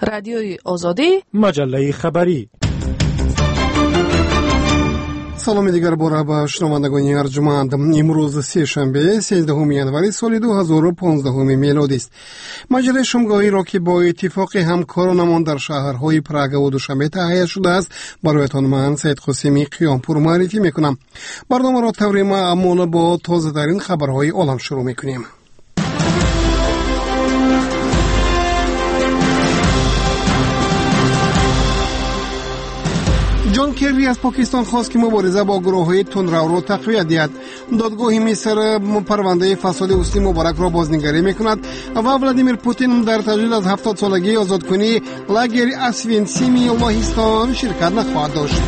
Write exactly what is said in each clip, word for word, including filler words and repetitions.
رادیوی آزادی، مجله خبری. سلام دیگر باره به شنوندگان ارجمند. امروز سه شنبه سیزدهم ینوری سال دو هزار و پانزده میلادی است. مجلس شامگاهی را که با اتفاق همکارانمان در شهرهای پراگ و دوشنبه تهیه شده است برایتان من سید قاسمی قیامپور معرفی میکنم. برنامه را طور معمول با تازه ترین خبرهای عالم شروع میکنیم. جان کری از پاکستان خواست که مبارزه با گروه‌های تندرو را تقویت دهد. دادگاه مصر پرونده فساد حسنی مبارک را بازنگری میکند و ولادیمیر پوتین در تجلیل از هفتاد سالگی آزادکنی لاگر اسوینسیمی لاهیستان شرکت نخواهد داشت.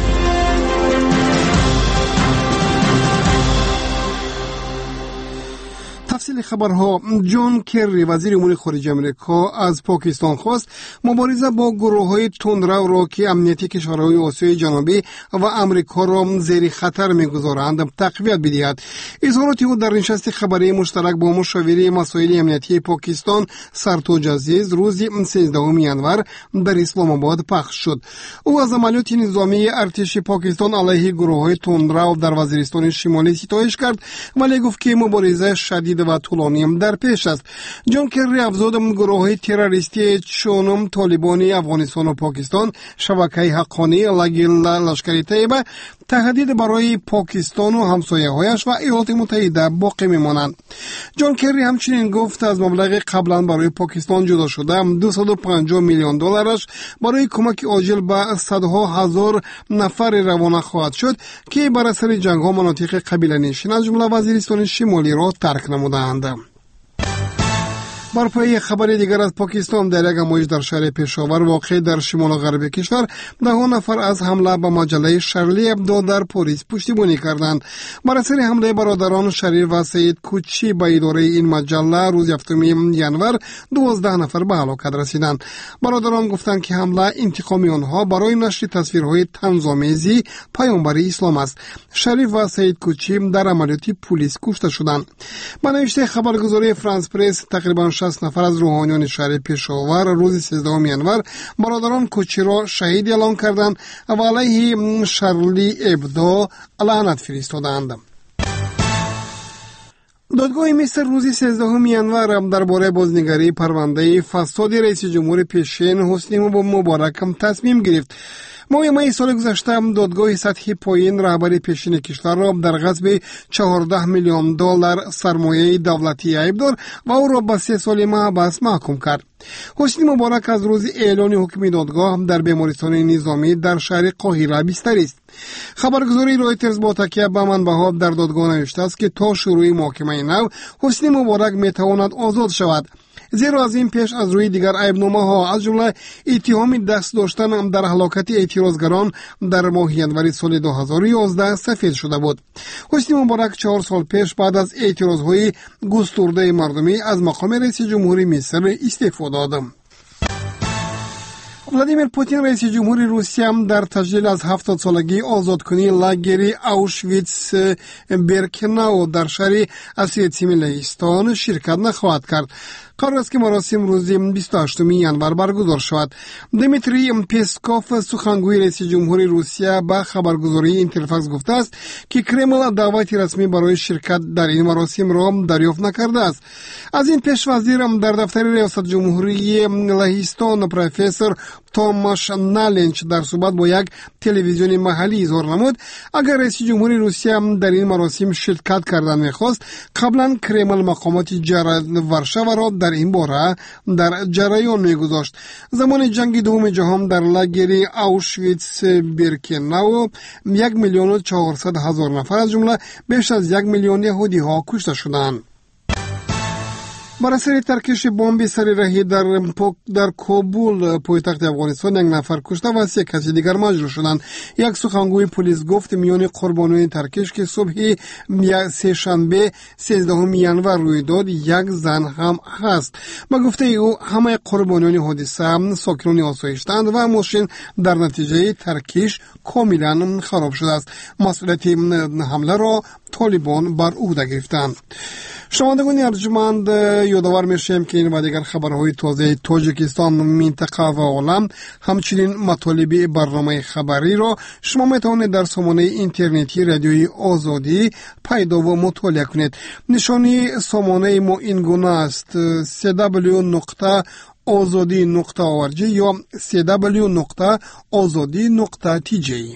تفصیل خبرها. جان کری وزیر امور خارجه آمریکا از پاکستان خواست مبارزه با گروه‌های تندرو را که امنیتی کشورهای آسیای جنوبی و آمریکا را زیر خطر می‌گذارند تقویت بدهد. اظهارات او در نشست خبری مشترک با مشاور مسائل امنیتی پاکستان سرتاج عزیز روز سیزدهم ینور در اسلام آباد پخش شد. او از عملیات نظامی ارتش پاکستان علیه گروه‌های تندرو در وزیرستان شمالی ستایش کرد ولی گفت که مبارزه شدید و طولانی در پیش است. جان کری افزود گروه‌های تروریستی چون طالبانی افغانستان و پاکستان، شبکه حقانی لاگیل لشکری طیبه تهدید برای پاکستان و همسایه‌هایش و ایالات متحده باقی میمانند. جان کری همچنین گفت از مبلغ قبلا برای پاکستان جدا شده دویست و پنجاه میلیون دلارش برای کمک عاجل به صدها هزار نفر روانه خواهد شد که بر اثر جنگ‌ها مناطق قبیله نشین از جمله وزیرستان شمالی را ترک نمودند. بر پای خبر دیگر از پاکستان، در یک همایش در شهر پشاور واقع در شمال غرب کشور ده نفر از حمله به مجله شارلی ابدو در پاریس پشتیبانی کردند. بر اثر حمله برادران شریف و سید کوچی به اداره این مجله روز هفتم ینور دوازده نفر به هلاکت رسیدند. برادران گفتند که حمله انتقامی آنها برای نشر تصویرهای طنزآمیزی پیامبر اسلام است. شریف و سید کوچی در عملیات پلیس کشته شدند. به نوشته خبرگزاری فرانس پرس تقریبا شصت نفر از روحانیان شهر پشاور روز سیزدهم ینور برادران کوچی را شهید اعلام کردند و علیه شارلی ابدو لعنت فرستادند. دادگاه مصر روز سیزدهم ینور درباره بازنگری پرونده فساد رئیس جمهور پیشین حسنی مبارک تصمیم گرفت. ماه می سال گذشته دادگاه سطحی پایین رهبر پیشین کشور را در غصب چهارده میلیون دلار سرمایه دولتی عیب داشت و او را به سه سال محبس محکوم کرد. حسنی مبارک از روز اعلان حکم دادگاه در بیمارستان نظامی در شهر قاهره بستری است. خبرگزاری رایترز با تکیه به منبع‌ها در دادگاه نوشته است که تا شروع محاکمه نو حسنی مبارک میتواند آزاد شود، زیرا از این پیش از روی دیگر عیبنامه ها از جمله اتهام دست داشتن در هلاکت اعتراضگران در ماه ینوری سال دو هزار و یازده سفید شده بود. حسنی مبارک چهار سال پیش بعد از اعتراضهای گسترده مردمی از مقام رئیس جمهوری مصر استعفا داد. ولادیمیر پوتین رئیس جمهوری روسیه هم در تجلیل از هفتاد سالگی آزادکنی لاگر اوشویتس بیرکناو در شهر اسویتسیم لهستان شرکت نخواهد کرد. قرار است که مراسم روز بیست و هشتم ینور برگزار شود. دمیتری پسکوف سخنگوی رئیس جمهوری روسیه به خبرگزاری اینترفاکس گفته است که کرمل دعوت رسمی برای شرکت در این مراسم را دریافت نکرده است. از این پیش وزیر در دفتر ریاست جمهوری لهستان پروفسور توماش نالنچ در صحبت با یک تلویزیون محلی اظهار نمود اگر رئیس جمهوری روسیه در این مراسم شرکت کردن می‌خواست قبلا کرمل مقامات ورشاو را در این باره در جریان می‌گذاشت. زمان جنگ دوم جهان در لاگر اوشویتس بیرکناو یک میلیون و چهارصد هزار نفر از جمله بیش از یک میلیون یهودی ها کشته شدند. بر اثر ترکش بمب سریع در در کابل پایتخت افغانستان یک نفر کشته و سه کسی دیگر مجروح شدند. یک سخنگوی پلیس گفت میان قربانیان ترکش که صبح سه شنبه سیزدهم ینور روی داد یک زن هم هست. با گفته او همه قربانیان حادثه ساکنان آسایشتند و ماشین در نتیجه ترکش کاملا خراب شده است. مسئولیت حمله را طالبان بر عهده گرفتند. شنوندگان ارجمند، یادآور میشیم که این و دیگر خبرهای تازه تاجیکستان، منطقه و عالم، همچنین مطالب برنامه خبری را شما میتوانید در سامانه اینترنتی رادیوی آزادی پیدا و مطالعه کنید. نشانی سامانه ما این گونه است: سی دبلیو نقطه آزادی نقطه او ار جی یا سی دبلیو نقطه آزادی نقطه تی جی.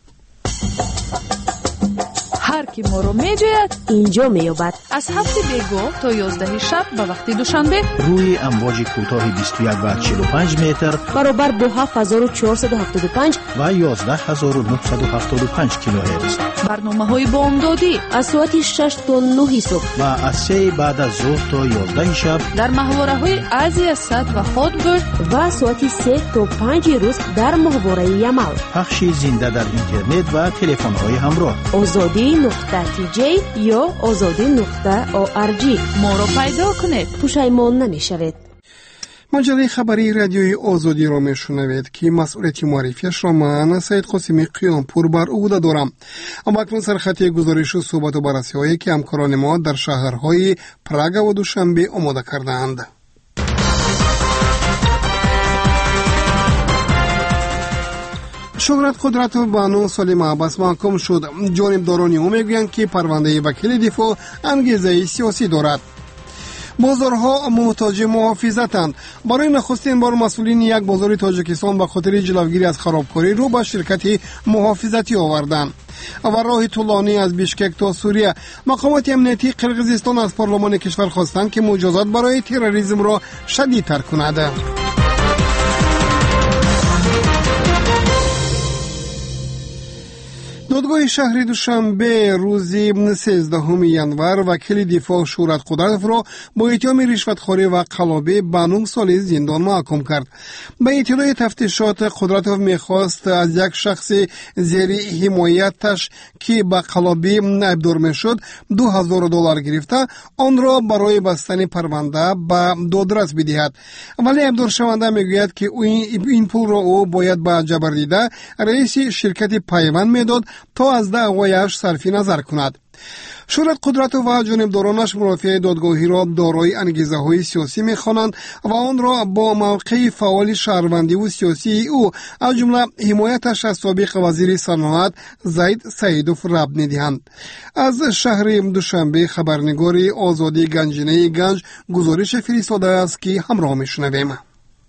هر کی ما رو میجوید اینجا میابد. از هفت بیگاه تا یازده شب به وقت دوشنبه روی امواج کوتاه بیست و یک و چهل و پنج متر برابر با هفت هزار و چهارصد و هفتاد و پنج و یازده هزار و نهصد و هفتاد و پنج کیلوهرتز. برنامه های بامدادی از ساعت شش تا نه صبح و از سه بعد از ظهر تا یازده شب در محوره های ازی صد و هاتبرد و ساعت سه تا پنج روز در محوره یمل. پخش زنده در اینترنت و تلفن های همراه. آزادی نقطه تی جی یا آزادی نقطه او ار جی. ما را پیدا کنید، پشیمان نمیشوید. مجله خبری رادیوی آزادی را میشنوید که مسئولیت معرفیش را من سید قاسمی قیامپور بر عهده دارم. اما اکنون سرخط گزارش و صحبت و بررسی هایی که همکاران ما در شهرهای پراگ و دوشنبه آماده کردند. شهرت قدرت و بانو سالم عباس محکوم شد. جانبدارانی او میگویند که پرونده وکیل دفاع انگیزه سیاسی دارد. بازارها محتاج محافظتند. برای نخستین بار مسئولین یک بازار تاجیکستان به خاطر جلوگیری از خرابکاری رو به شرکت محافظتی آوردند. و راه طولانی از بیشکک تا سوریه، مقامات امنیتی قرقیزستان از پارلمان کشور خواستند که مجازات برای تروریسم را شدیدتر کند. دادگاه شهر دوشنبه روز سیزدهم ژانویه وکیل دفاع شهرت قدرت را با اتهام رشوتخوری و قلابی به نه سال زندان محکوم کرد. به ابتدای تفتیشات قدرت میخواست از یک شخص زیر حمایتش که به قلابی ابدار میشد دو هزار دلار گرفته آن را برای بستن پرونده به دادرس بدهد، ولی ابدار شونده میگوید که این پول را او باید به جبردیده رئیس شرکت پیوند میداد تا از دعوایش صرف نظر کند. شهرت قدرت و جانبدارانش مرافع دادگاهی را دارای انگیزه های سیاسی میخوانند و آن را با موقع فعال شهروندی و سیاسی او از جمله حمایتش از سابق وزیر صنعت زید سعیدوف ربط میدهند. از شهر دوشنبه خبرنگار آزادی گنجینه گنج گزارش فرستاده است که همراه میشنویم.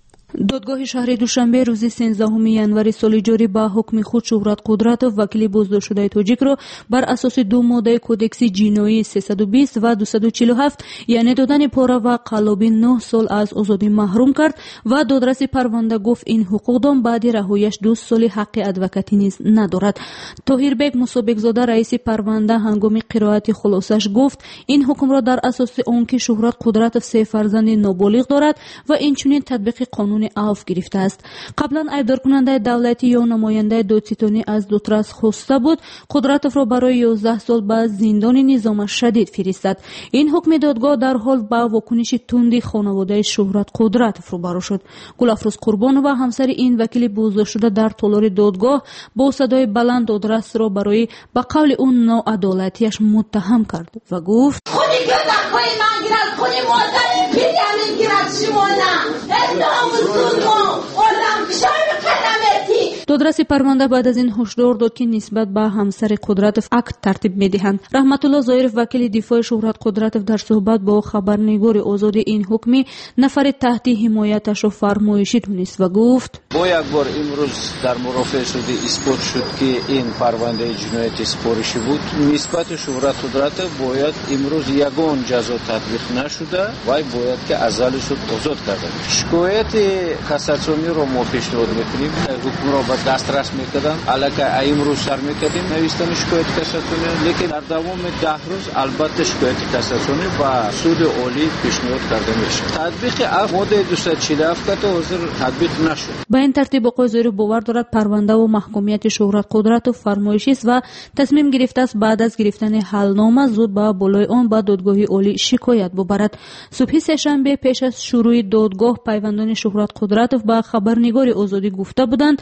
دادگاه شهر دوشنبه روز سیزدهم ژانویه سال جاری با حکم خود شهرت قدرت و وکیل بازداشت شده تاجیک را بر اساس دو ماده کودکس جنایی سیصد و بیست و دویست و چهل و هفت یعنی دادن پاره و قلابی نه سال از آزادی محروم کرد و دادرس پرونده گفت این حقوقدان بعد رهاییش دو سال حق ادوکاتی نیز ندارد. طاهربگ مسابق زاده رئیس پرونده هنگام قرائت خلاصش گفت این حکم را در اساس آنکه شهرت قدرت سه فرزند نابالغ دارد و اینچنین تطبیق قانون عفو گرفته است. قبلا ایبدار کننده دولتی یا نماینده دادستانی از دادرس خواسته بود قدرت را برای یازده سال به زندان نظام شدید فرستاد. این حکم دادگاه در حال با واکنش تند خانواده شهرت قدرت روبرو شد. گلافروز قربان و همسر این وکیل بازداشت شده در تالار دادگاه با صدای بلند دادرس را برای به قول اون ناعدالتیش متهم کرد و گفت خودی که دخوای من گیرد خودی مادر پیدیمی گیرد شما نه ناموسون ما اولم شاید کلمتی. دادرس پرونده بعد از این هشدار داد که نسبت به همسر قدرت اکت ترتیب میدهند. رحمت الله ظاهرف وکیل دفاع شهرت قدرت در صحبت با خبرنگار آزادی این حکمی نفر تحت حمایتش را فرمایشی دونست و گفت با یک بار امروز در مرافعه شده اثبات شد که این پرونده جنایت سپارشی بود. نسبت شهرت قدرت باید امروز یگان جزا تطبیق نشده و باید که ازل شد آزاد کرده. شکایت کاساسیونی را ما پیشنهاد میکنیم. حکم را به دسترس میکردن البته امروز سر میکردیم نوشتن شکایت کاساسیونی، لیکن در دوام ده روز البته شکایت کاساسیونی و سود عالی پیشنهاد کرده میشه. تطبیق اف ماده دویست و چهل و هفت تا حاضر تطبیق نشد. با این ترتیب آقای ظاهری باور دارد پرونده و محکومیت شهرت قدرت و فرمایشی است و تصمیم گرفته است بعد از گرفتن حلنامه زود به بالای آن به دادگاه عالی شکایت ببرد. صبح سه‌شنبه پیش از شروع دادگاه پیوندان شهرت قدرت و با خبرنگار آزادی گفته بودند امید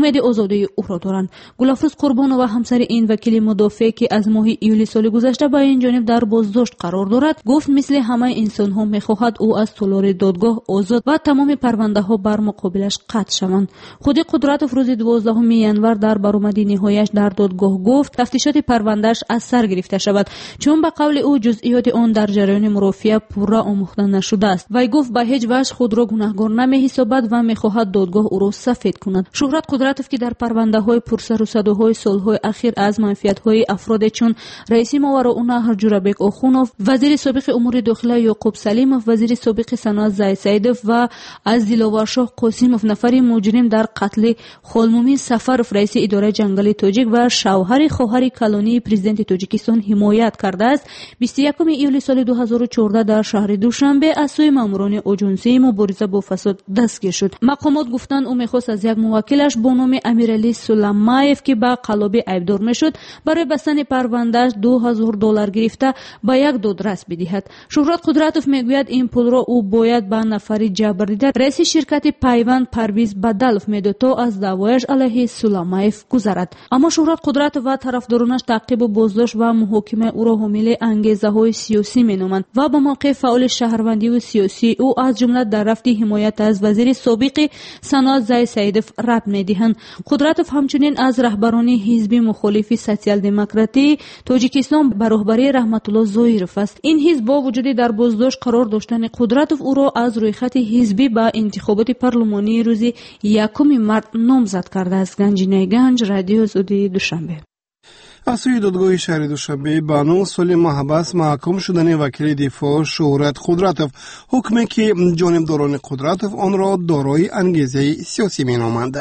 امید آزادی او را دارند. گلافروز قربانو و همسر این وکیل مدافع که از ماه ایولی سال گذشته با این جانب در بازداشت قرار دارد گفت مثل همه انسان ها میخواهد او از تالار دادگاه آزاد و تمام پرونده ها بر مقابلش قطع شوند. خود قدرتوف روز دوازدهم ینور در برآمد نهاییش در دادگاه گفت تفتیشات پروندهش از سر گرفته شود چون به قول او جزئیات آن در جریان مرافعه پورا آموخته نشده است. وی گفت به هیچ وجه خود را گناهکار نمی‌حسابد و می‌خواهد دادگاه او را سفید کند. شهرت قدرتوف که در پرونده‌های پرسر و صداهای سال‌های اخیر از منفعت‌های افراد چون رئیس ماوراءالنهر جورابک آخونوف، وزیر سابق امور داخله یعقوب سلیموف، وزیر سابق صنعت زای سیدوف و از دلاورشاه قاسیموف نفری مجرم در قتل خالمومین سفروف رئیس اداره جنگل تاجیک و شوهر خواهر کلانی پرزیدنت تاجیکستان حمایت کرده است. بیست و یکم ایولی سال دو هزار و چهارده در شهر دوشنبه از سوی ماموران اجنسی مبارزه با فساد دستگیر شد. مقامات گفتند او می‌خواست از یک موکلش با نام امیرعلی سلیمایف که به قلابی ایبدار میشد برای بستن پروندهش دو هزار دلار گرفته به یک دادرس بدهد. شهرت قدرتوف میگوید این پول را او باید به نفری جبر دیده رئیس شرکت پیوند پرویز بدلوف میداد تا از دعوایش علیه سلیمایف گذرد. اما شهرت قدرتوف و طرفدارانش تعقیب و بازداشت و محاکمه او را حامل انگیزه‌های سیاسی مینامند و به موقع فعال شهروندی و سیاسی او از جمله در رفت حمایت از وزیر سابق صنعت زای سیدوف رد می‌دهند. قدرتوف همچنین از رهبران حزب مخالف سوسیال دموکراتی تاجیکستان به رهبری رحمت الله ظاهرов است. این حزب با وجود در بازداشت قرار داشتن قدرتوف او را از روی خط حزبی به انتخابات پارلمانی روز یکم مارس نامزد کرده است. گنجینه گنج، رادیو آزادی دوشنبه. از سوی دادگاه شهر دوشنبه به نه سال محبس محکوم شدن وکیل دفاع شهرت قدرتوف، حکمی که جانبداران قدرتوف آن را دارای انگیزه سیاسی مینامند.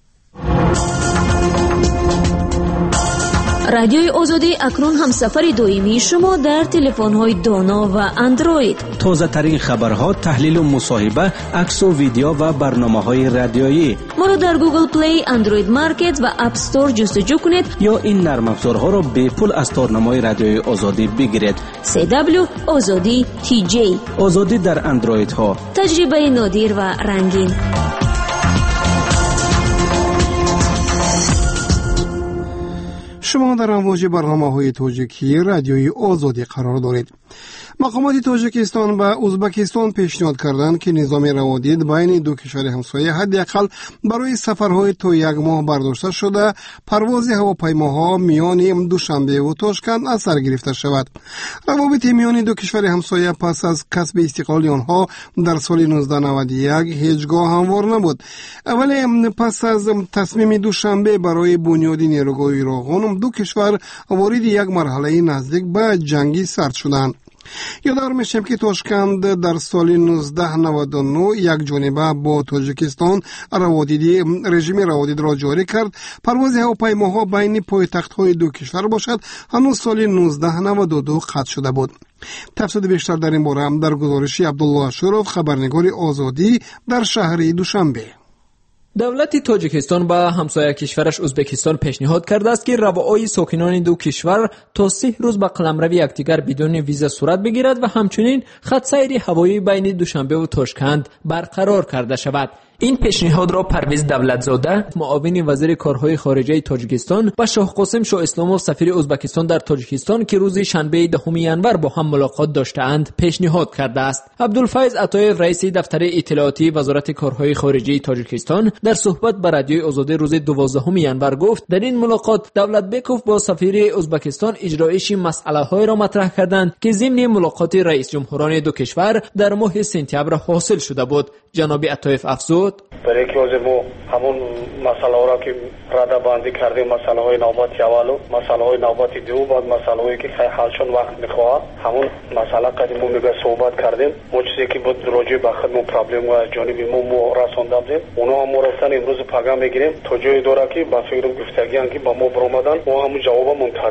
رادیوی آزادی اکنون هم سفر دائمی شما در تلفن‌های دانا و اندروید. تازه ترین خبرها، تحلیل و مصاحبه، عکس و ویدیو و برنامه‌های رادیویی. ما را در گوگل پلی، اندروید مارکت و اپ استور جستجو کنید یا این نرم افزارها را به پول از تارنمای رادیوی آزادی بگیرید. سی دبلیو آزادی تی جی. آزادی در اندروید ها. تجربه نادر و رنگین. شما در امواج برنامه‌های تاجیکی رادیوی آزادی قرار دارید. مقامات تاجیکستان و ازبکستان پیشنهاد کردند که نظام روادید بین دو کشور همسایه حداقل برای سفرهای تا یک ماه برداشته شده پرواز هواپیماها میان دوشنبه و تاشکند از سر گرفته شود. روابط میان دو کشور همسایه پس از کسب استقلال آنها در سال نوزده نود و یک هیچگاه هموار نبود، ولی پس از تصمیم دوشنبه برای بنیاد نیروگاه ایراقان دو کشور وارد یک مرحله نزدیک به جنگی سرد شدند. یادآور میشیم که تاشکند در سال نوزده نود و نه یک جانبه با تاجیکستان روادیدی رژیم روادید را جاری کرد. پرواز هواپیماها بین پایتخت‌های دو کشور باشد هنوز سال نوزده نود و دو قطع شده بود. تفصیل بیشتر در این باره هم در گزارش عبدالله اشرف، خبرنگار آزادی در شهر دوشنبه. دولت تاجیکستان به همسایه کشورش ازبکستان پیشنهاد کرده است که روابط ساکنان دو کشور تا سه روز به قلمروی یکدیگر بدون ویزا صورت بگیرد و همچنین خط سیر هوایی بین دوشنبه و تاشکند برقرار کرده شود. این پیشنهاد را پرویز دولتزاده، معاون وزیر کارهای خارجه تاجیکستان، و شاه قاسم شاه اسلاموف سفیر ازبکستان در تاجیکستان که روز شنبه دهم ینور با هم ملاقات داشته‌اند پیشنهاد کرده است. عبدالفیض عطایف رئیس دفتر اطلاعاتی وزارت کارهای خارجه تاجیکستان در صحبت با رادیوی آزادی روز دوازدهم ینور گفت در این ملاقات دولتبکوف با سفیر ازبکستان اجرایش مسئله‌های را مطرح کردند که ضمن ملاقات رئیس جمهوران دو کشور در ماه سپتامبر حاصل شده بود. جناب عطایف افزود: برای که ما همون مسئله را که رده بندی کردیم، مسئله های نوبتی اولو، مسئله های نوبتی دو، بعد مسئله هایی که خیلی حلشون وقت میخواه، همون مسئله قدیم ما میگه صحبت کردیم. ما چیزی که بود راجع به خود ما پرابلم و از جانب ما ما رسانده بودیم، اونا هم رفتن امروز پیغام میگیریم تا جای داره که با فکر گفتگی که با ما برآمدن و همون جواب منتظریم.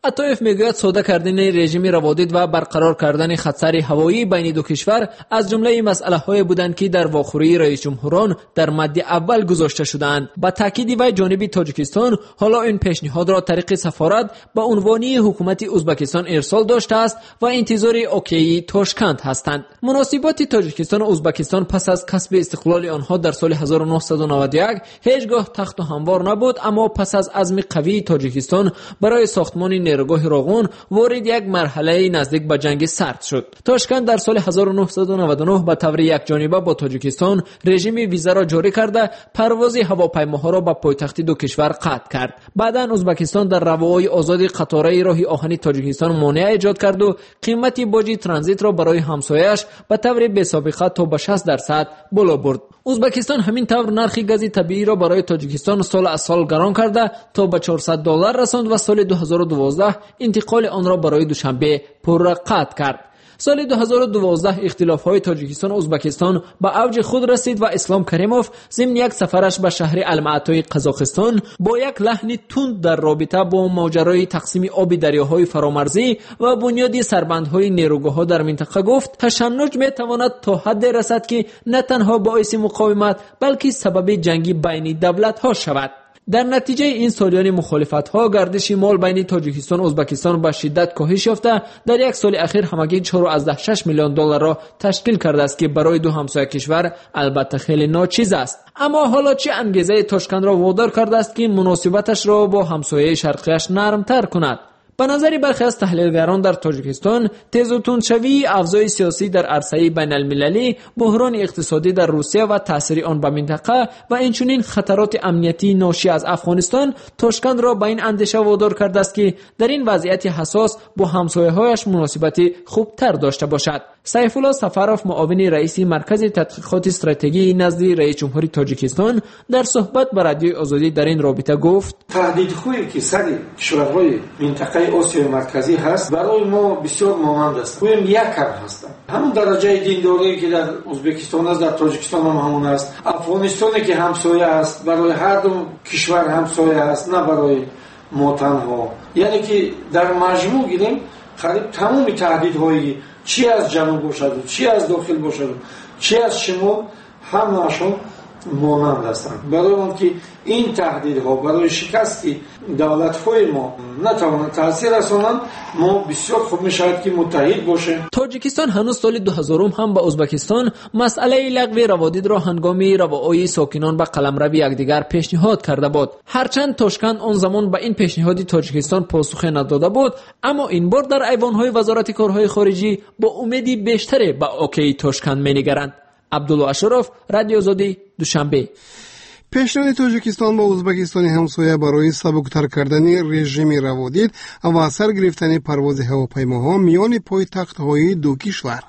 عطایف میگوید ساده کردن رژیم روادید و برقرار کردن خطر هوایی بین دو کشور از جمله مسئله‌های بودند که در واخوری رئیس جمهوران در مد اول گذاشته شدند. با تاکید وی جانب تاجیکستان حالا این پیشنهاد را طریق سفارت به عنوانی حکومت ازبکستان ارسال داشته است و انتظار اوکی تاشکند هستند. مناسبات تاجیکستان و ازبکستان پس از کسب استقلال آنها در سال هزار و نهصد و نود و یک هیچگاه تخت و هموار نبود، اما پس از عزم قوی تاجیکستان برای ساختمان نیروگاه راغون وارد یک مرحله نزدیک به جنگ سرد شد. تاشکند در سال هزار و نهصد و نود و نه به طور یک جانبه با تاجیکستان رژیم ویزا را جاری کرده پرواز هواپیماها را به پایتخت دو کشور قطع کرد. بعدا ازبکستان در رواهای آزاد قطاره راه آهن تاجیکستان مانع ایجاد کرد و قیمت باج ترانزیت را برای همسایه‌اش به طور بی‌سابقه تا به شصت درصد بالا برد. ازبکستان همین طور نرخ گاز طبیعی را برای تاجیکستان سال از سال گران کرده تا به چهارصد دلار رساند و سال دو هزار و دوازده انتقال آن را برای دوشنبه پر قطع کرد. سال دو هزار و دوازده اختلاف‌های تاجیکستان و ازبکستان به اوج خود رسید و اسلام کریموف ضمن یک سفرش به شهر الماتای قزاقستان با یک لحن تند در رابطه با ماجرای تقسیم آب دریاهای فرامرزی و بنیاد سربندهای نیروگاه‌ها در منطقه گفت تشنج می‌تواند تا حد رسد که نه تنها باعث مقاومت بلکه سبب جنگی بین دولت‌ها شود. در نتیجه این سالیان مخالفت‌ها گردش مال بین تاجیکستان و ازبکستان به شدت کاهش یافته در یک سال اخیر همگی چهار و شش میلیون دلار را تشکیل کرده است که برای دو همسایه کشور البته خیلی ناچیز است. اما حالا چه انگیزه تاشکند را وادار کرده است که مناسبتش را با همسایه شرقیش نرم‌تر کند؟ به نظر برخی از تحلیلگران در تاجیکستان تیز و تندشوی اوضاع سیاسی در عرصه بین المللی، بحران اقتصادی در روسیه و تاثیر آن به منطقه و اینچنین خطرات امنیتی ناشی از افغانستان تاشکند را به این اندیشه وادار کرده است که در این وضعیت حساس با همسایه‌هایش مناسبتی خوبتر داشته باشد. سیف الله سفروف معاون رئیس مرکز تحقیقات استراتژی نزد رئیس جمهوری تاجیکستان در صحبت با رادیوی آزادی در این رابطه گفت: تهدیدهایی که سر کشورهای منطقه آسیای مرکزی هست برای ما بسیار مانند است. گویم یک کم هستند. همون درجه دینداری که در ازبکستان است در تاجیکستان هم همون است. افغانستانی که همسایه است برای هر دو کشور همسایه است، نه برای ما تنها. یعنی که در مجموع گیریم قریب تمام تهدیدهایی چی از جنوب باشد، چی از داخل باشد، چی از شمال، همه‌شون مانند هستند. برای اون که این تهدیدها برای شکست دولت‌های ما نتوانند تاثیر رسانند، ما بسیار خوب می‌شود که متحد باشیم. تاجیکستان هنوز سال دو هزار هم با ازبکستان مسئله لغو روادید را هنگام رواهای ساکنان به قلمرو یکدیگر پیشنهاد کرده بود. هرچند تاشکند آن زمان به این پیشنهاد تاجیکستان پاسخ نداده بود، اما این بار در ایوان‌های وزارت کارهای خارجی با امیدی بیشتری به اوکی تاشکند می‌نگرند. عبدالله اشرف، رادیو آزادی، دوشنبه. پیشنهاد تاجیکستان با ازبکستان همسایه برای سبکتر کردن رژیم روادید و سر گرفتن پرواز هواپیماها میان پایتخت‌های دو کشور.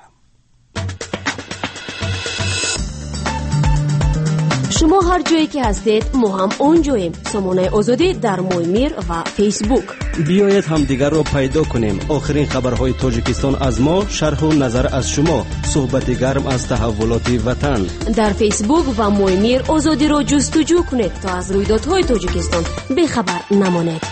شما هر جایی که هستید ما هم اونجاییم. سامانه آزادی در مویمیر و فیسبوک. بیایید همدیگر را پیدا کنیم. آخرین خبرهای تاجیکستان از ما، شرح و نظر از شما، صحبت گرم از تحولات وطن. در فیسبوک و مویمیر آزادی را جستجو کنید تا از رویدادهای تاجیکستان بیخبر نمانید.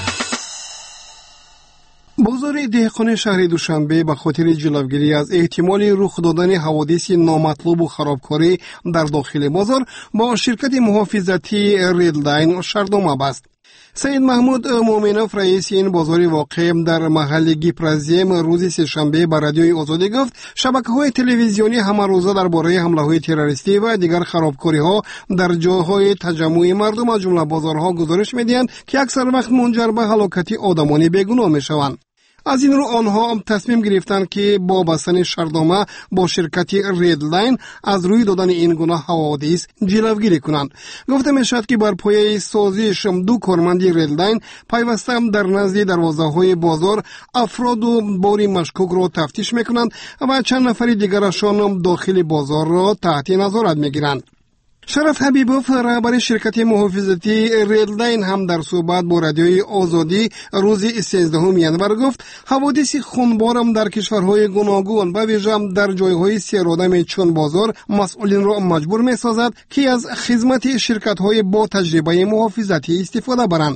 بازار دهقان شهر دوشنبه به خاطر جلوگیری از احتمال رخ دادن حوادث نامطلوب و خرابکاری در داخل بازار با شرکت محافظتی ریدلاین شرطنامه بست. سید محمود مومنوف رئیس این بازار واقع در محل گیپرازیم روز سه‌شنبه به رادیوی آزادی گفت شبکه‌های تلویزیونی همه روزه درباره حمله‌های تروریستی و دیگر خرابکاری‌ها در جاهای تجمع مردم از جمله بازارها گزارش می‌دهند که اکثر وقت منجر به هلاکت آدمان بیگناه می‌شوند. از این رو آنها هم تصمیم گرفتند که با بستن شرطنامه با شرکت ریدلاین از روی دادن این گونه حوادث جلوگیری کنند. گفته میشد که بر پایه سازش دو کارمند ریدلاین پیوسته در نزد دروازه‌های بازار افراد و باری مشکوک را تفتیش میکنند و چند نفر دیگرشان داخل بازار را تحت نظارت میگیرند. شرف حبیبوف رهبر شرکت محافظتی ریدلاین هم در صحبت با رادیوی آزادی روز سیزدهم ینور گفت حوادث خونبارم در کشورهای گوناگون و ویژه در جایهای سیرآدم چون بازار مسئولین را مجبور می سازد که از خدمت شرکت‌های با تجربه محافظتی استفاده برند.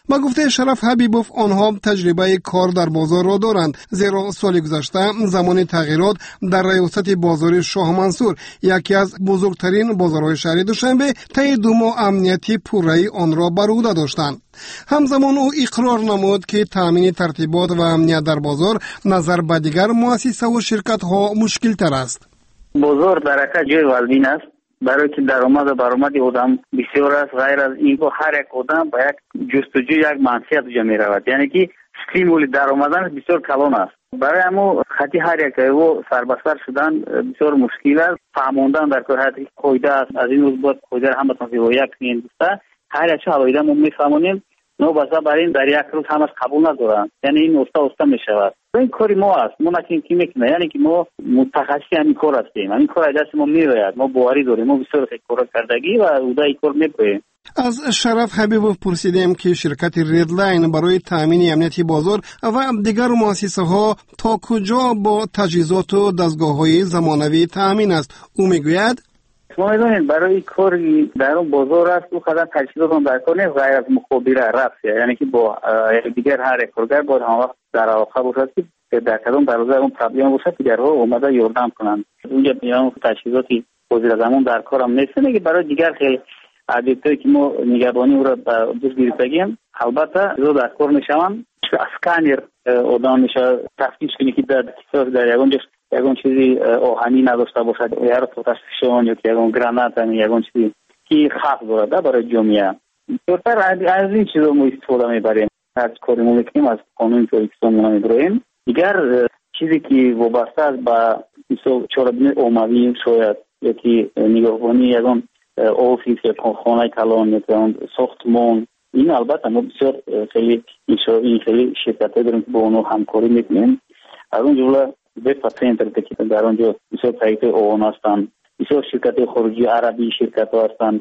با گفته شرف حبیبوف آنها تجربه کار در بازار را دارند، زیرا سال گذشته زمان تغییرات در ریاست بازار شاه منصور، یکی از بزرگترین بازارهای شهر دوشنبه، طی دو ماه امنیتی پوره‌ای آن را بر عهده داشتند. همزمان او اقرار نمود که تامین ترتیبات و امنیت در بازار نظر به دیگر مؤسسه و شرکت ها مشکل تر است. بازار درکه جای والدین است، برای که درآمد و برآمد آدم بسیار است. غیر از این که هر یک آدم با یک جستجوی یک منصب جا می رود، یعنی که استیمول درآمدن بسیار کلان است. برای همو خطی هر یک و سربستر شدن بسیار مشکل است. فهموندن در کار حتی قاعده است، از این روز بود قاعده را همتون رعایت کنید. هر یک حوایده ما میفهمونیم، نو بسا برای این در یک روز همش قبول ندارن، یعنی این استا استا می شود. این کاری ما است، ما نکنیم که میکنه، یعنی که ما متخصصی همین کار هستیم، همین کار دست ما میروید، ما باوری داریم، ما بسیار خیلی کار کردگی و اوده این کار میبریم. از شرف حبیبوف پرسیدیم که شرکت ریدلاین برای تامین امنیتی بازار و دیگر مؤسسه ها تا کجا با تجهیزات و دستگاه های زمانوی تامین است. او میگوید شما میدونید برای کار در اون بازار است، او خدا تجهیزات در کار نیست غیر از مخابره رفت، یعنی که با دیگر هر کارگر باید هم وقت در علاقه باشد که در کدام بروزه اون پرابلم باشد دیگرها اومده یاردم کنند. اونجا میان تجهیزاتی وزیر زمان در کارم نیست، که برای دیگر خیلی عادتی که ما نگهبانی او را دوست گرفتگیم البته رو در کار میشوند. اسکانر آدم میشه تفتیش کنی که در کسار در یگان جست یگان چیزی آهنی نداشته باشد یا رو تفتیشون یا که یگان گرانات هم یگان چیزی که خاص دارد برای جمعیه. بهتر از این چیزا ما استفاده میبریم، از کاری ما میکنیم، از قانون تاجیکستان ما میبریم. دیگر چیزی که وابسته است به چهاربین عمومی شاید یکی نگهبانی یگان آفیس یا خانه کلان یا ساختمان، این البته ما بسیار خیلی این خیلی شرکت داریم که با اونو همکاری میکنیم. از اون جمله بیت سنتر که در اونجا بسیار شرکت اوان هستند، بسیار شرکت خارجی عربی شرکت ها هستند،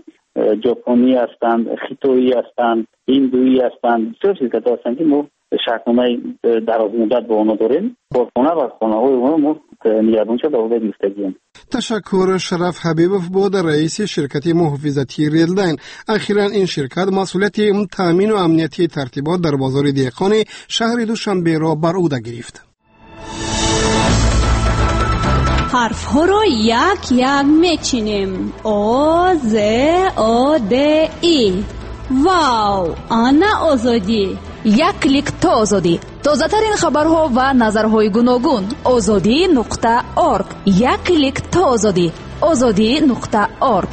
ژاپنی هستند، خیتویی هستند، هندویی هستند، بسیار شرکت ها هستند که ما شرکتنامه دراز مدت با اونو داریم. کارخانه و خانه های اونو ما نگهبان شده و گرفتگیم. تشکر شرف حبیبوف بود، رئیس شرکت محافظتی ریدلاین. اخیراً این شرکت مسئولیت تامین و امنیتی ترتیبات در بازار دهقان شهر دوشنبه را بر عهده گرفت. حرف ها را یک یک میچینیم. آ ز آ د ای. واو، آنا آزادی. یک کلیک تا آزادی. تازه ترین خبرها و نظرهای گوناگون. آزادی نقطه ارگ. یک کلیک تا آزادی. آزادی نقطه ارگ.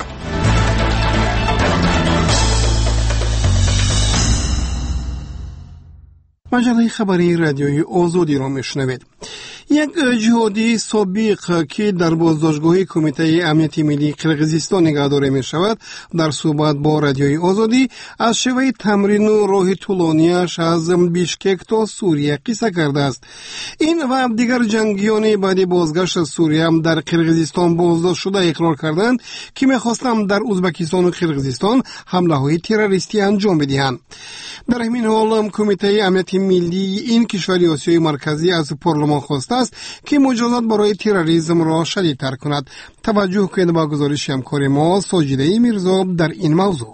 مجله خبری رادیوی آزادی را میشنوید. یک جهادی سابق که در بازداشتگاه کمیته امنیتی ملی قرقیزستان نگهداری می شود در صحبت با رادیوی آزادی از شیوه تمرین و راه طولانیش از بیشکک تا سوریه قصه کرده است. این و دیگر جنگیان بعد بازگشت از سوریه هم در قرقیزستان بازداشت شده اقرار کردند که می‌خواستند در ازبکستان و قرقیزستان حمله های تروریستی انجام بدهند. در همین حال کمیته امنیتی ملی این کشور آسیای مرکزی از پارلمان خواسته است که مجازات برای تروریسم را شدیدتر کند. توجه کنید به گزارش همکار ما ساجده میرزا در این موضوع.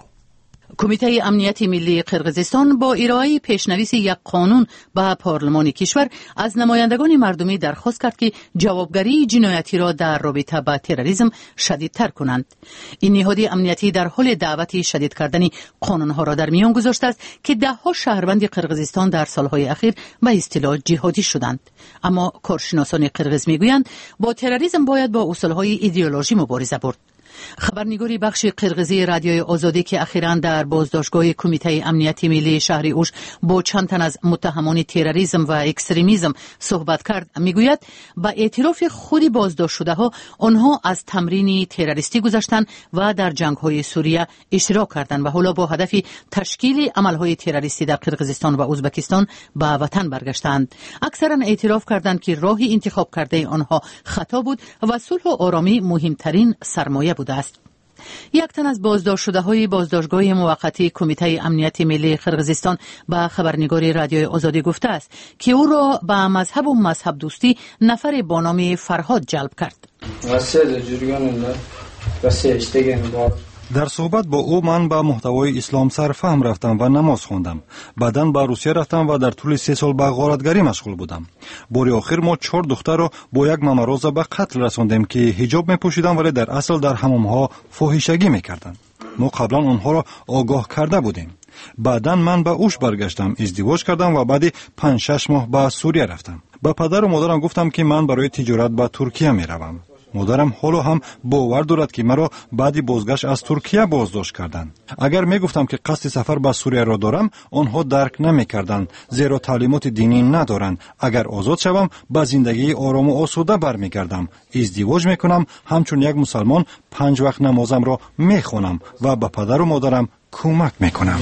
کمیته امنیتی ملی قرقیزستان با ارائه پیشنویس یک قانون به پارلمان کشور از نمایندگان مردمی درخواست کرد که جوابگری جنایتی را در رابطه با تروریسم شدیدتر کنند. این نهاد امنیتی در حال دعوت شدید کردن قانونها را در میان گذاشته است که دهها شهروند قرقیزستان در سالهای اخیر به اصطلاح جهادی شدند. اما کارشناسان قرقیز میگویند با تروریسم باید با اصولهای ایدئولوژی مبارزه برد. خبرنگاری بخش قرقیزی رادیوی آزادی که اخیراً در بازداشتگاه کمیته امنیتی ملی شهر اوش با چند تن از متهمان تروریسم و اکستریمیسم صحبت کرد میگوید با اعتراف خود بازداشت شده ها آنها از تمرین تروریستی گذشتند و در جنگ های سوریه اشتراک کردند و حالا با هدف تشکیل عمل های تروریستی در قرقیزستان و ازبکستان به وطن برگشتند. اکثرا اعتراف کردند که راه انتخاب کرده آنها خطا بود و صلح و آرامی مهمترین سرمایه بود است. یک تن از بازداشت شده های بازداشتگاه موقتی کمیته امنیتی ملی قرقیزستان به خبرنگاری رادیوی آزادی گفته است که او را به مذهب و مذهب دوستی نفر با نام فرهاد جلب کرد. واسه جریان نه واسه اشتگان با در صحبت با او من به محتوای اسلام سرفهم رفتم و نماز خواندم. بعداً به روسیه رفتم و در طول سه سال به غارتگری مشغول بودم. باری آخر ما چهار دختر را با یک مامروزه به قتل رساندیم که حجاب می‌پوشیدند ولی در اصل در حمام‌ها فاحشگی می‌کردند. ما قبلا آنها را آگاه کرده بودیم. بعداً من به اوش برگشتم، ازدواج کردم و بعد پنج شش ماه به سوریه رفتم. به پدر و مادرم گفتم که من برای تجارت به ترکیه میروم. مادرم حالا هم باور دارد که مرا بعد بازگشت از ترکیه بازداشت کردند. اگر میگفتم که قصد سفر به سوریه را دارم، آنها درک نمیکردند، زیرا تعلیمات دینی ندارند. اگر آزاد شوم، به زندگی آرام و آسوده برمیگردم. ازدواج میکنم، همچون یک مسلمان پنج وقت نمازم را میخوانم و به پدر و مادرم کمک میکنم.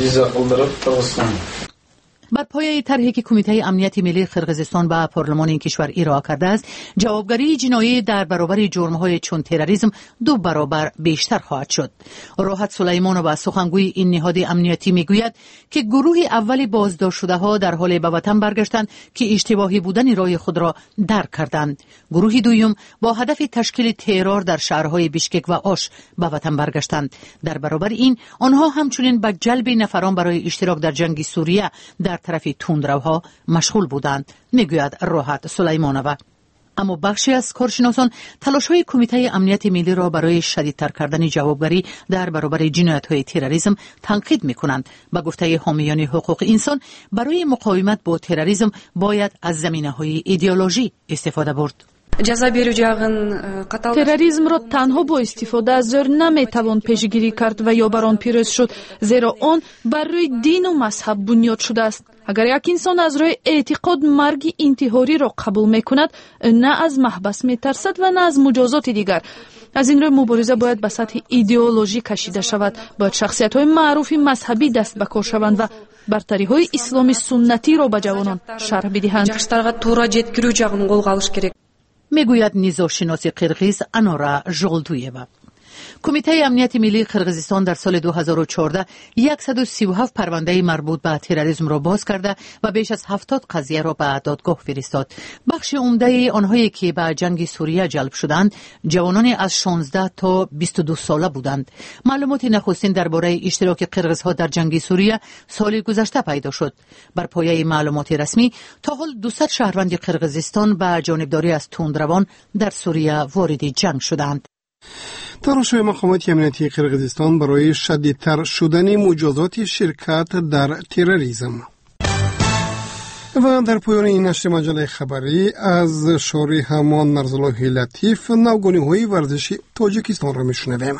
بر پایه طرحی که کمیته امنیت ملی قرقیزستان به پارلمان این کشور ارائه کرده است، جوابگری جنایی در برابر جرم‌های چون تروریسم دو برابر بیشتر خواهد شد. راحت سلیمانووا سخنگوی این نهاد امنیتی میگوید که گروه اولی بازداشت شده‌ها در حال به وطن برگشتند که اشتباهی بودن راه خود را درک کردند. گروه دوم با هدف تشکیل ترور در شهرهای بیشکک و آش به وطن برگشتند. در برابر این آنها همچنین به جلب نفران برای اشتراک در جنگ سوریه در طرف تندروها مشغول بودند، میگوید راحت سلیمانووا. اما بخشی از کارشناسان تلاش‌های کمیته امنیت ملی را برای شدیدتر کردن جوابگری در برابر جنایت‌های تروریسم تنقید می‌کنند. به گفته حامیان حقوق انسان، برای مقاومت با تروریسم باید از زمینه‌های ایدئولوژی استفاده برد. تروریسم را تنها با استفاده از زور نمیتوان پیشگیری کرد و یا بر آن پیروز شد، زیرا آن بر روی دین و مذهب بنیاد شده است. اگر یک انسان از روی اعتقاد مرگ انتحاری را قبول میکند، نه از محبس میترسد و نه از مجازات دیگر. از این روی مبارزه باید به سطح ایدئولوژی کشیده شود. باید شخصیت‌های معروف مذهبی دست به کار شوند و برتری‌های اسلامی سنتی را به جوانان شرح بدهند. میگوید نژادشناس قرقیز انورا ژغلدویeva. کمیته امنیت ملی قرقیزستان در سال دو هزار و چهارده صد و سی و هفت پرونده مربوط به تروریسم را باز کرده و بیش از هفتاد قضیه را به دادگاه فرستاد. بخش عمده آنهایی که به جنگ سوریه جلب شدند جوانان از شانزده تا بیست و دو ساله بودند. معلومات نخستین درباره اشتراک قرقیزها در جنگ سوریه سال گذشته پیدا شد. بر پایه معلومات رسمی تا حال دویست شهروند قرقیزستان به جانبداری از تندروان در سوریه وارد جنگ شدند. تلاش مقامات امنیتی قرقیزستان برای شدیدتر شدن مجازات شرکت در تروریسم. و در پایان این نشر مجله خبری از شاری همان مرزالله لطیف نوگانی‌های ورزشی تاجیکستان را میشنویم.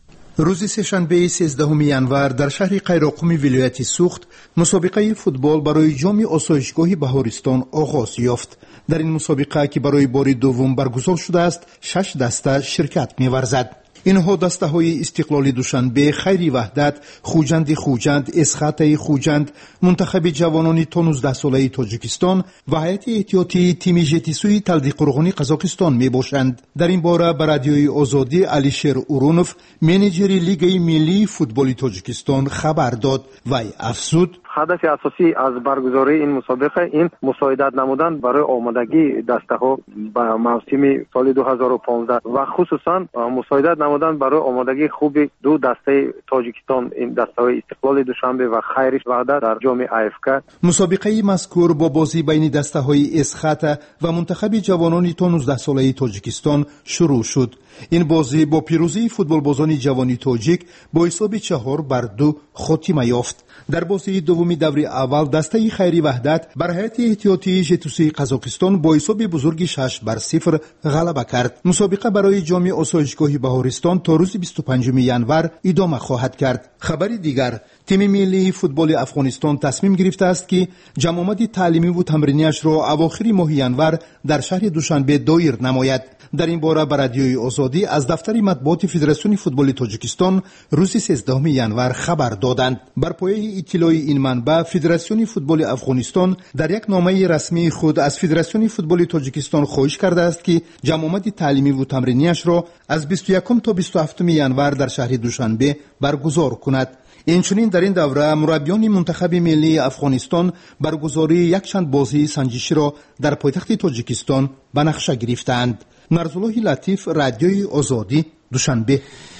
روز سه‌شنبه سیزدهم ینور در شهر قیراقوم ولایت سوخت مسابقه فوتبال برای جام آسایشگاه بهارستان آغاز یافت. در این مسابقه که برای بار دوم برگزار شده است، شش دسته شرکت می‌ورزد. اینها دسته های استقلال دوشنبه، خیر وحدت، خوجند خوجند، اسخط خوجند، منتخب جوانان تا نوزده ساله تاجیکستان و هیئت احتیاطی تیم ژتیسوی تلدی قرغانی قزاقستان می باشند. در این باره به رادیوی آزادی علیشیر اورونوف، منیجر لیگ ملی فوتبال تاجیکستان خبر داد و افزود: هدف اساسی از برگزاری این مسابقه این مساعدت نمودن برای آمادگی دسته‌ها به موسم سال دو هزار و پانزده و خصوصا مساعدت نمودن برای آمادگی خوب دو دسته تاجیکستان، این دسته‌های استقلال دوشنبه و خیر وحدت در جام آی‌اف. مسابقه مذکور با بازی بین دسته‌های اسخط و منتخب جوانان تا نوزده ساله تاجیکستان شروع شد. این بازی با پیروزی فوتبالبازان جوانی تاجیک با حساب چهار بر دو خاتمه یافت. در بازی دومی دور اول دسته خیری وحدت بر هیئت احتیاطی ژتیسوی قزاقستان با حساب بزرگ شش بر صفر غلبه کرد. مسابقه برای جام آسایشگاه بهارستان تا روز بیست و پنجم ینور ادامه خواهد کرد. خبر دیگر: تیم ملی فوتبال افغانستان تصمیم گرفته است که جمع آمد تعلیمی و تمرینیش را اواخر ماه ینور در شهر دوشنبه دایر نماید. در این باره به رادیوی آزادی از دفتر مطبوعات فدراسیون فوتبال تاجیکستان روز سیزدهم ینور خبر دادند. بر پایه اطلاع این منبع، فدراسیون فوتبال افغانستان در یک نامه رسمی خود از فدراسیون فوتبال تاجیکستان خواهش کرده است که جمع آمد تعلیمی و تمرینیش را از بیست و یکم تا بیست و هفتم ینور در شهر دوشنبه برگزار کند. اینچنین در این دوره مربیان منتخب ملی افغانستان برگزاری یک چند بازی سنجشی را در پایتخت تاجیکستان به نقشه گرفتند. مرزالله لطیف، رادیوی آزادی، دوشنبه.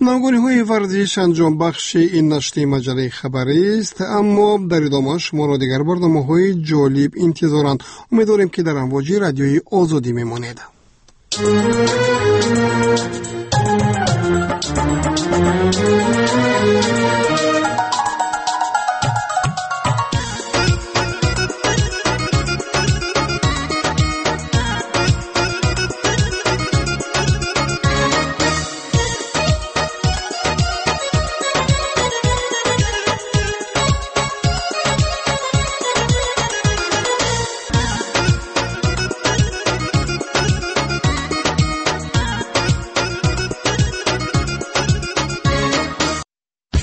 ناگوری های ورزش انجام بخش این نشریه مجله خبری است، اما در ادامه شما را دیگر برنامه های جالب انتظارند. امیدواریم که در امواج رادیوی آزادی میمانید.